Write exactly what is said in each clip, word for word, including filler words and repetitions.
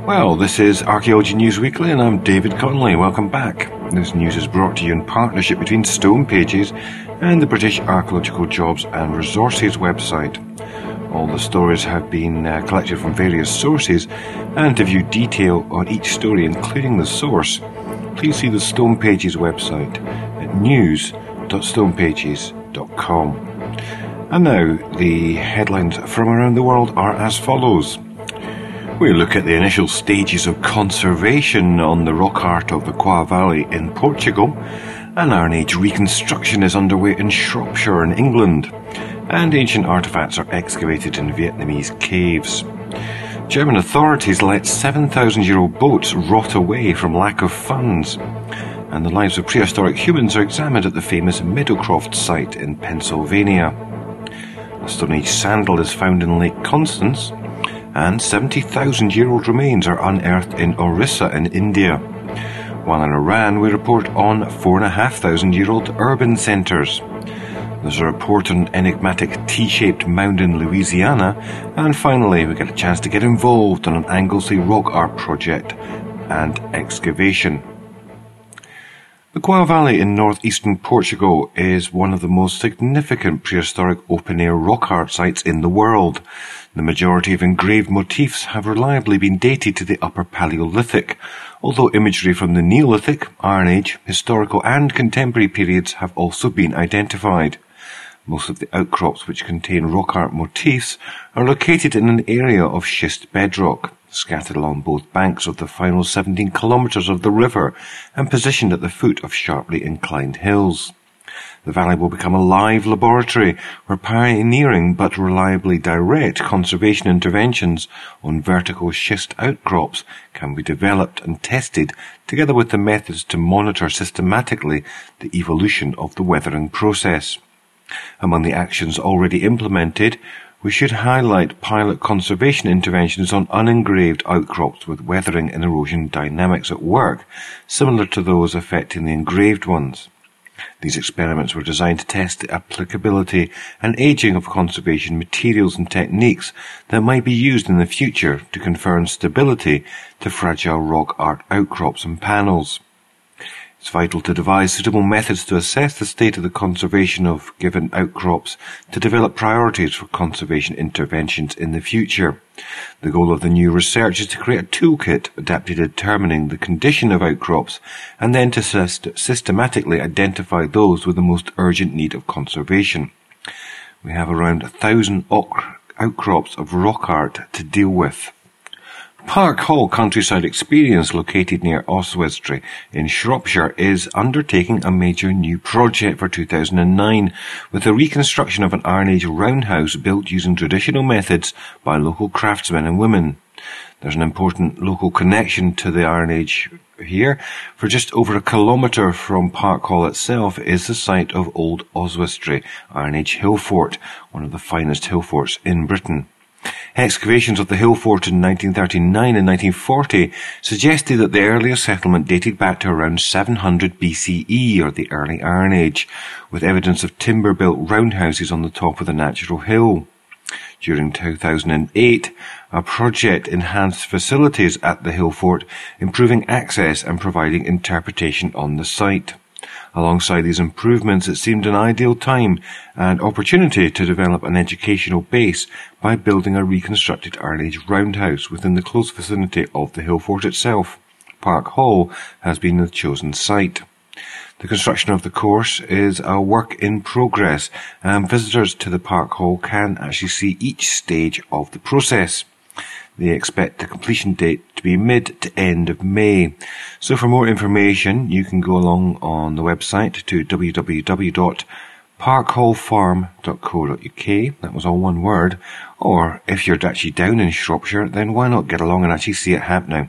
Well, this is Archaeology News Weekly and I'm David Connolly. Welcome back. This news is brought to you in partnership between Stone Pages and the British Archaeological Jobs and Resources website. All the stories have been uh, collected from various sources, and to view detail on each story, including the source, please see the Stone Pages website at news dot stone pages dot com. And now, the headlines from around the world are as follows. We look at the initial stages of conservation on the rock art of the Coa Valley in Portugal. An Iron Age reconstruction is underway in Shropshire in England. And ancient artefacts are excavated in Vietnamese caves. German authorities let seven thousand year old boats rot away from lack of funds. And the lives of prehistoric humans are examined at the famous Meadowcroft site in Pennsylvania. A Stone Age sandal is found in Lake Constance. And seventy thousand year old remains are unearthed in Orissa in India. While in Iran, we report on four and a half thousand year old urban centres. There's a report on an enigmatic T-shaped mound in Louisiana. And finally, we get a chance to get involved on an Anglesey rock art project and excavation. The Coa Valley in northeastern Portugal is one of the most significant prehistoric open-air rock art sites in the world. The majority of engraved motifs have reliably been dated to the Upper Paleolithic, although imagery from the Neolithic, Iron Age, historical and contemporary periods have also been identified. Most of the outcrops which contain rock art motifs are located in an area of schist bedrock, scattered along both banks of the final seventeen kilometres of the river and positioned at the foot of sharply inclined hills. The valley will become a live laboratory where pioneering but reliably direct conservation interventions on vertical schist outcrops can be developed and tested, together with the methods to monitor systematically the evolution of the weathering process. Among the actions already implemented, we should highlight pilot conservation interventions on unengraved outcrops with weathering and erosion dynamics at work, similar to those affecting the engraved ones. These experiments were designed to test the applicability and aging of conservation materials and techniques that might be used in the future to confer stability to fragile rock art outcrops and panels. It's vital to devise suitable methods to assess the state of the conservation of given outcrops to develop priorities for conservation interventions in the future. The goal of the new research is to create a toolkit adapted to determining the condition of outcrops and then to syst- systematically identify those with the most urgent need of conservation. We have around a thousand outcrops of rock art to deal with. Park Hall Countryside Experience, located near Oswestry in Shropshire, is undertaking a major new project for two thousand nine with the reconstruction of an Iron Age roundhouse built using traditional methods by local craftsmen and women. There's an important local connection to the Iron Age here. For just over a kilometre from Park Hall itself is the site of Old Oswestry Iron Age hill fort, one of the finest hill forts in Britain. Excavations of the hill fort in nineteen thirty-nine and nineteen forty suggested that the earliest settlement dated back to around seven hundred B C E, or the early Iron Age, with evidence of timber-built roundhouses on the top of the natural hill. During two thousand eight, a project enhanced facilities at the hill fort, improving access and providing interpretation on the site. Alongside these improvements, it seemed an ideal time and opportunity to develop an educational base by building a reconstructed Iron Age roundhouse within the close vicinity of the hill fort itself. Park Hall has been the chosen site. The construction of the course is a work in progress, and visitors to the Park Hall can actually see each stage of the process. They expect the completion date to be mid to end of May. So for more information, you can go along on the website to w w w dot park hall farm dot co dot u k. That was all one word. Or if you're actually down in Shropshire, then why not get along and actually see it happening?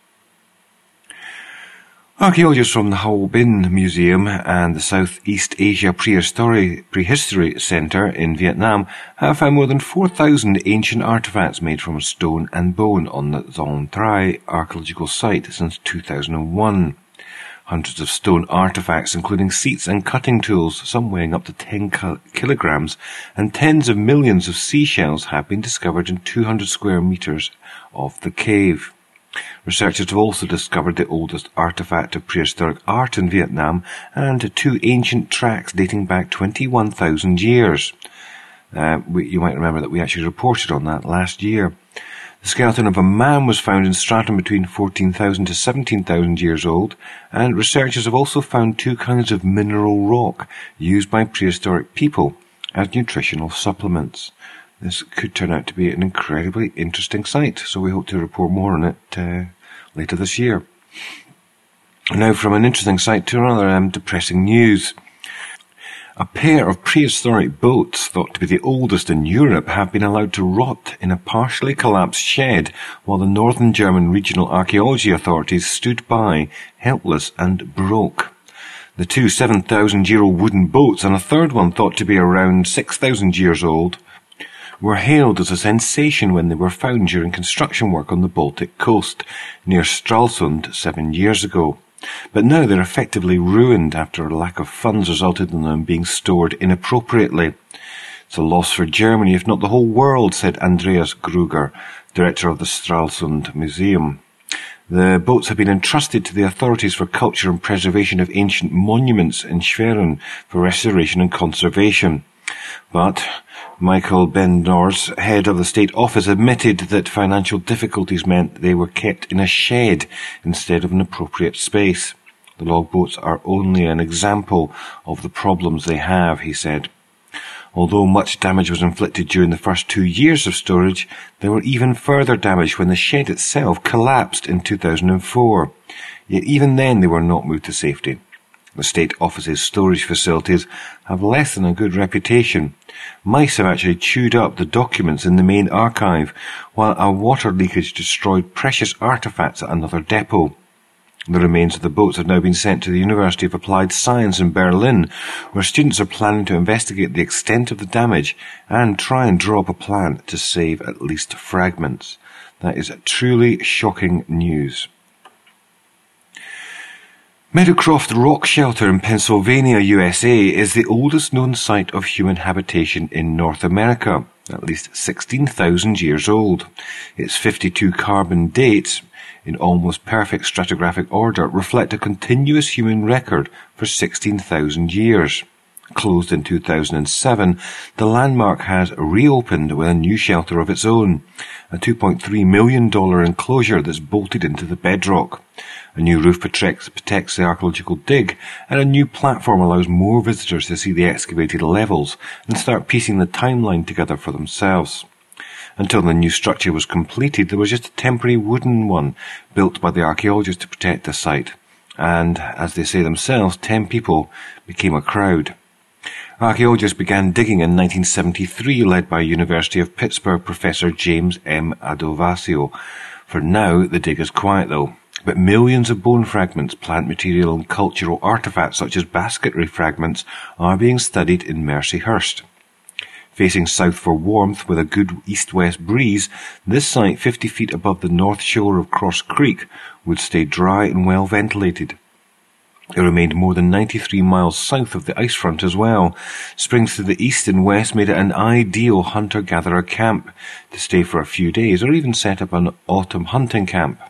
Archaeologists from the Hua Bin Museum and the Southeast Asia Prehistory, Prehistory Centre in Vietnam have found more than four thousand ancient artefacts made from stone and bone on the Dong Trai archaeological site since two thousand one. Hundreds of stone artefacts, including seats and cutting tools, some weighing up to ten kilograms, and tens of millions of seashells have been discovered in two hundred square metres of the cave. Researchers have also discovered the oldest artefact of prehistoric art in Vietnam and two ancient tracks dating back twenty-one thousand years. Uh, we, you might remember that we actually reported on that last year. The skeleton of a man was found in stratum between fourteen thousand to seventeen thousand years old, and researchers have also found two kinds of mineral rock used by prehistoric people as nutritional supplements. This could turn out to be an incredibly interesting site, so we hope to report more on it uh, later this year. Now from an interesting site to another um, depressing news. A pair of prehistoric boats, thought to be the oldest in Europe, have been allowed to rot in a partially collapsed shed while the Northern German Regional Archaeology Authorities stood by, helpless and broke. The two seven thousand year old wooden boats and a third one thought to be around six thousand years old were hailed as a sensation when they were found during construction work on the Baltic coast near Stralsund seven years ago. But now they're effectively ruined after a lack of funds resulted in them being stored inappropriately. It's a loss for Germany, if not the whole world, said Andreas Gruger, director of the Stralsund Museum. The boats have been entrusted to the authorities for culture and preservation of ancient monuments in Schwerin for restoration and conservation. But Michael Bendors, head of the state office, admitted that financial difficulties meant they were kept in a shed instead of an appropriate space. The logboats are only an example of the problems they have, he said. Although much damage was inflicted during the first two years of storage, there were even further damage when the shed itself collapsed in two thousand four. Yet even then they were not moved to safety. The state office's storage facilities have less than a good reputation. Mice have actually chewed up the documents in the main archive, while a water leakage destroyed precious artefacts at another depot. The remains of the boats have now been sent to the University of Applied Science in Berlin, where students are planning to investigate the extent of the damage and try and draw up a plan to save at least fragments. That is truly shocking news. Meadowcroft Rock Shelter in Pennsylvania, U S A, is the oldest known site of human habitation in North America, at least sixteen thousand years old. Its fifty-two carbon dates, in almost perfect stratigraphic order, reflect a continuous human record for sixteen thousand years. Closed in two thousand seven, the landmark has reopened with a new shelter of its own, a two point three million dollars enclosure that's bolted into the bedrock. A new roof protects, protects the archaeological dig, and a new platform allows more visitors to see the excavated levels and start piecing the timeline together for themselves. Until the new structure was completed, there was just a temporary wooden one built by the archaeologists to protect the site, and, as they say themselves, ten people became a crowd. Archaeologists began digging in nineteen seventy-three, led by University of Pittsburgh professor James M. Adovasio. For now, the dig is quiet though, but millions of bone fragments, plant material and cultural artefacts such as basketry fragments are being studied in Mercyhurst. Facing south for warmth with a good east-west breeze, this site, fifty feet above the north shore of Cross Creek, would stay dry and well ventilated. It remained more than ninety-three miles south of the ice front as well. Springs to the east and west made it an ideal hunter-gatherer camp to stay for a few days or even set up an autumn hunting camp.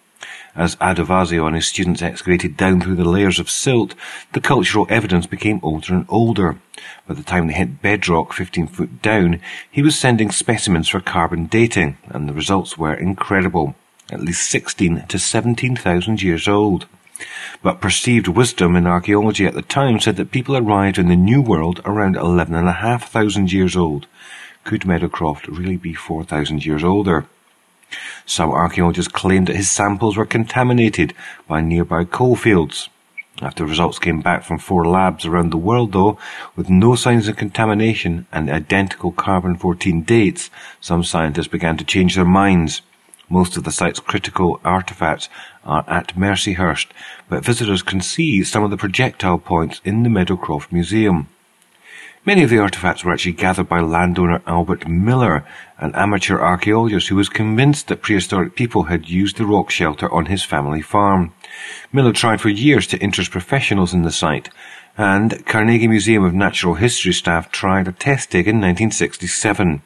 As Adovasio and his students excavated down through the layers of silt, the cultural evidence became older and older. By the time they hit bedrock fifteen foot down, he was sending specimens for carbon dating, and the results were incredible, at least sixteen to seventeen thousand years old. But perceived wisdom in archaeology at the time said that people arrived in the New World around eleven and a half thousand years old. Could Meadowcroft really be four thousand years older? Some archaeologists claimed that his samples were contaminated by nearby coalfields. After results came back from four labs around the world, though, with no signs of contamination and identical carbon fourteen dates, some scientists began to change their minds. Most of the site's critical artefacts are at Mercyhurst, but visitors can see some of the projectile points in the Meadowcroft Museum. Many of the artefacts were actually gathered by landowner Albert Miller, an amateur archaeologist who was convinced that prehistoric people had used the rock shelter on his family farm. Miller tried for years to interest professionals in the site, and Carnegie Museum of Natural History staff tried a test dig in nineteen sixty-seven.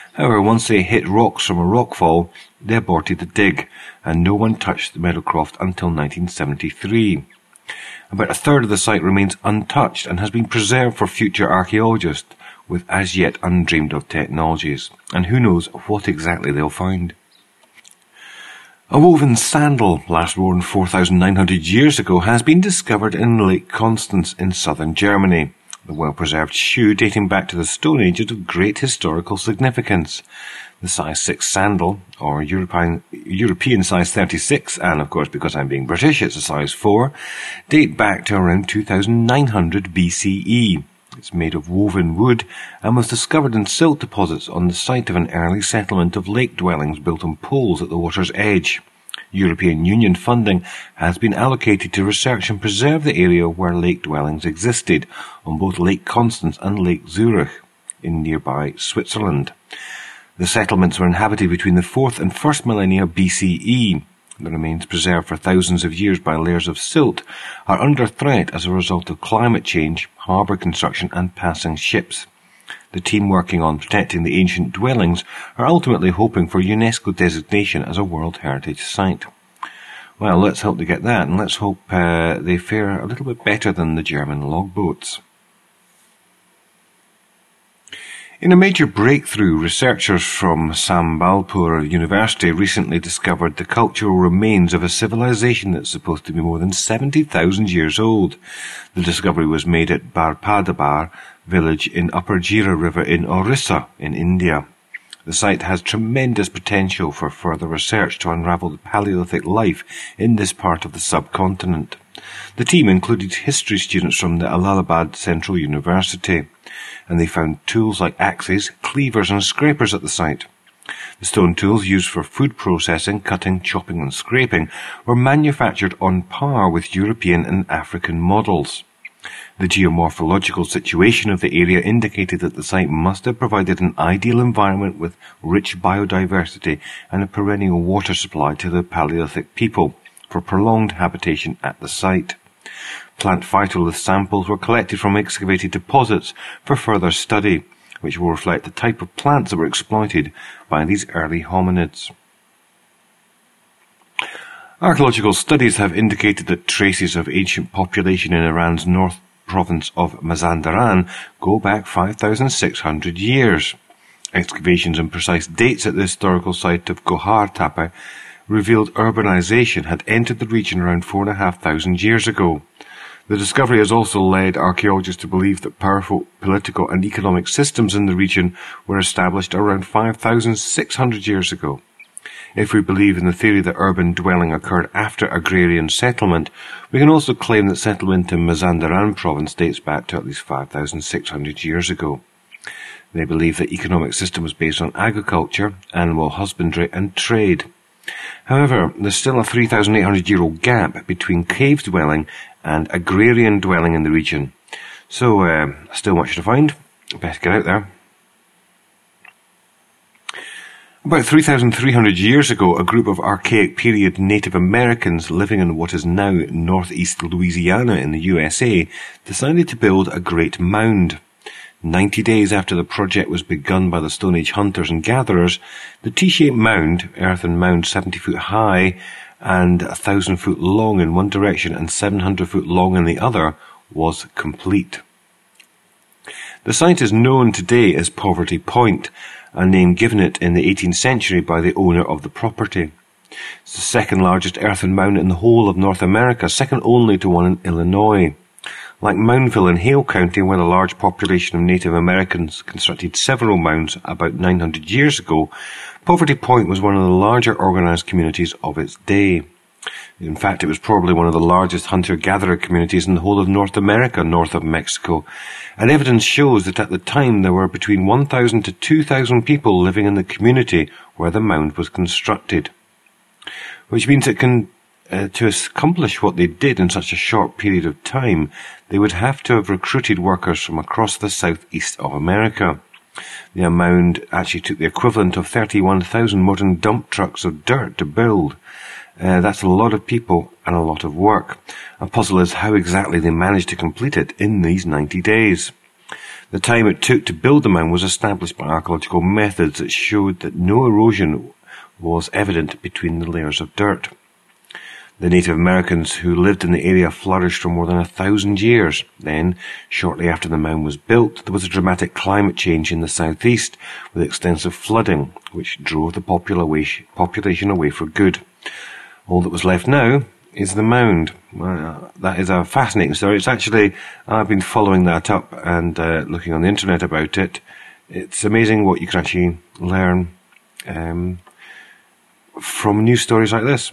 However, once they hit rocks from a rockfall, they aborted the dig, and no one touched the Meadowcroft until nineteen seventy-three. About a third of the site remains untouched and has been preserved for future archaeologists with as yet undreamed of technologies, and who knows what exactly they'll find. A woven sandal, last worn four thousand nine hundred years ago, has been discovered in Lake Constance in southern Germany. The well-preserved shoe, dating back to the Stone Age, is of great historical significance. The size six sandal, or European, European size thirty-six, and of course because I'm being British it's a size four, date back to around two thousand nine hundred B C E. It's made of woven wood and was discovered in silt deposits on the site of an early settlement of lake dwellings built on poles at the water's edge. European Union funding has been allocated to research and preserve the area where lake dwellings existed, on both Lake Constance and Lake Zurich in nearby Switzerland. The settlements were inhabited between the fourth and first millennia B C E. The remains, preserved for thousands of years by layers of silt, are under threat as a result of climate change, harbour construction and passing ships. The team working on protecting the ancient dwellings are ultimately hoping for UNESCO designation as a World Heritage Site. Well, let's hope they get that, and let's hope uh, they fare a little bit better than the German logboats. In a major breakthrough, researchers from Sambalpur University recently discovered the cultural remains of a civilization that's supposed to be more than seventy thousand years old. The discovery was made at Barpadabar village in Upper Jira River in Orissa in India. The site has tremendous potential for further research to unravel the Paleolithic life in this part of the subcontinent. The team included history students from the Allahabad Central University, and they found tools like axes, cleavers and scrapers at the site. The stone tools used for food processing, cutting, chopping and scraping were manufactured on par with European and African models. The geomorphological situation of the area indicated that the site must have provided an ideal environment with rich biodiversity and a perennial water supply to the Paleolithic people for prolonged habitation at the site. Plant phytolith samples were collected from excavated deposits for further study, which will reflect the type of plants that were exploited by these early hominids. Archaeological studies have indicated that traces of ancient population in Iran's north province of Mazandaran go back five thousand six hundred years. Excavations and precise dates at the historical site of Gohar Tepe revealed urbanization had entered the region around four and a half thousand years ago. The discovery has also led archaeologists to believe that powerful political and economic systems in the region were established around five thousand six hundred years ago. If we believe in the theory that urban dwelling occurred after agrarian settlement, we can also claim that settlement in Mazandaran province dates back to at least five thousand six hundred years ago. They believe the economic system was based on agriculture, animal husbandry and trade. However, there's still a three thousand eight hundred year old gap between cave dwelling and agrarian dwelling in the region. So, uh, still much to find. Better get out there. About three thousand three hundred years ago, a group of archaic period Native Americans living in what is now northeast Louisiana in the U S A decided to build a great mound. Ninety days after the project was begun by the Stone Age hunters and gatherers, the T-shaped mound, earthen mound seventy foot high and a thousand foot long in one direction and seven hundred foot long in the other, was complete. The site is known today as Poverty Point, a name given it in the eighteenth century by the owner of the property. It's the second largest earthen mound in the whole of North America, second only to one in Illinois. Like Moundville in Hale County, where a large population of Native Americans constructed several mounds about nine hundred years ago, Poverty Point was one of the larger organized communities of its day. In fact, it was probably one of the largest hunter-gatherer communities in the whole of North America, north of Mexico, and evidence shows that at the time there were between one thousand to two thousand people living in the community where the mound was constructed. Which means it can, uh, to accomplish what they did in such a short period of time, they would have to have recruited workers from across the southeast of America. The mound actually took the equivalent of thirty-one thousand modern dump trucks of dirt to build. Uh, that's a lot of people and a lot of work. A puzzle is how exactly they managed to complete it in these ninety days. The time it took to build the mound was established by archaeological methods that showed that no erosion was evident between the layers of dirt. The Native Americans who lived in the area flourished for more than a thousand years. Then, shortly after the mound was built, there was a dramatic climate change in the southeast with extensive flooding, which drove the population away for good. All that was left now is the mound. Uh, that is a fascinating story. It's actually, I've been following that up and uh, looking on the internet about it. It's amazing what you can actually learn um, from news stories like this.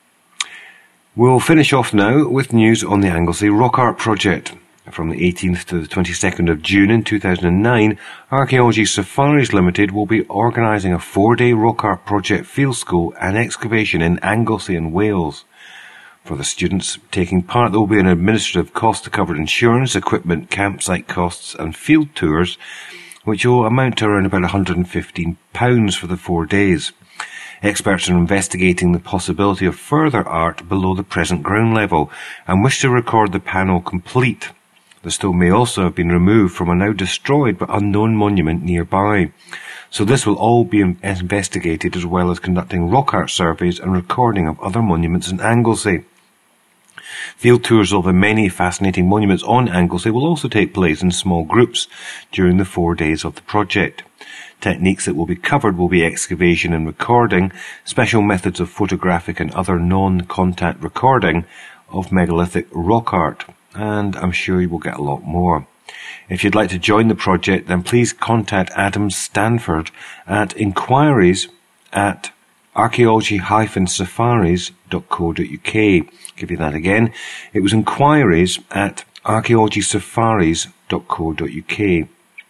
We'll finish off now with news on the Anglesey Rock Art Project. From the eighteenth to the twenty-second of June in two thousand nine, Archaeology Safaris Limited will be organising a four-day rock art project field school and excavation in Anglesey in Wales. For the students taking part, there will be an administrative cost to cover insurance, equipment, campsite costs and field tours, which will amount to around about one hundred and fifteen pounds for the four days. Experts are investigating the possibility of further art below the present ground level and wish to record the panel complete. The stone may also have been removed from a now destroyed but unknown monument nearby. So this will all be investigated, as well as conducting rock art surveys and recording of other monuments in Anglesey. Field tours of the many fascinating monuments on Anglesey will also take place in small groups during the four days of the project. Techniques that will be covered will be excavation and recording, special methods of photographic and other non-contact recording of megalithic rock art, and I'm sure you will get a lot more. If you'd like to join the project, then please contact Adam Stanford at inquiries at archaeology dash safaris dot co dot uk. Give you that again. It was inquiries at archaeology safaris dot co dot uk.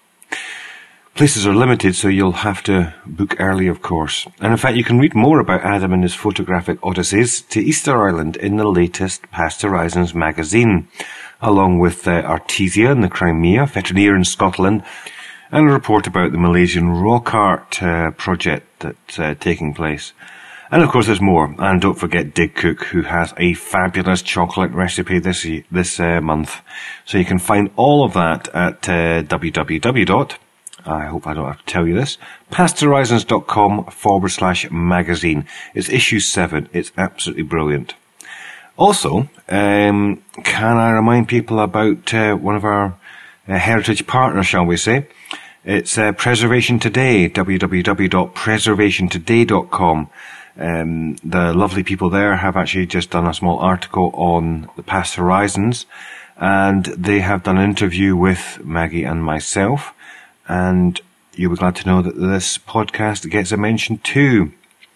Places are limited, so you'll have to book early, of course. And in fact, you can read more about Adam and his photographic odysseys to Easter Island in the latest Past Horizons magazine, along with uh, Artesia in the Crimea, Veterinary in Scotland, and a report about the Malaysian rock art uh, project that's uh, taking place. And of course, there's more. And don't forget Dig Cook, who has a fabulous chocolate recipe this this uh, month. So you can find all of that at uh, www. I hope I don't have to tell you this, pasthorizons.com forward slash magazine. It's issue seven. It's absolutely brilliant. Also, um, can I remind people about uh, one of our uh, heritage partners, shall we say? It's uh, Preservation Today, w w w dot preservation today dot com. Um, the lovely people there have actually just done a small article on the Past Horizons, and they have done an interview with Maggie and myself. And you'll be glad to know that this podcast gets a mention too.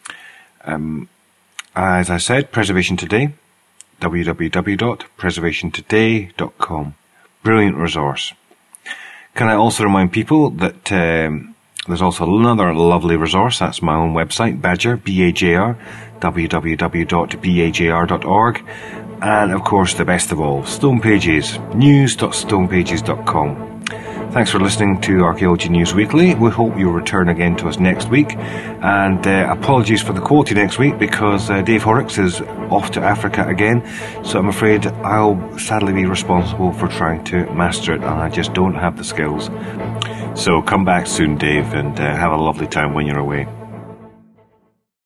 Um, as I said, Preservation Today, w w w dot preservation today dot com. Brilliant resource. Can I also remind people that um, there's also another lovely resource. That's my own website, Badger, B A J R, w w w dot b a j r dot org. And of course, the best of all, Stone Pages, news dot stone pages dot com. Thanks for listening to Archaeology News Weekly. We hope you'll return again to us next week. And uh, apologies for the quality next week, because uh, Dave Horrocks is off to Africa again. So I'm afraid I'll sadly be responsible for trying to master it, and I just don't have the skills. So come back soon, Dave, and uh, have a lovely time when you're away.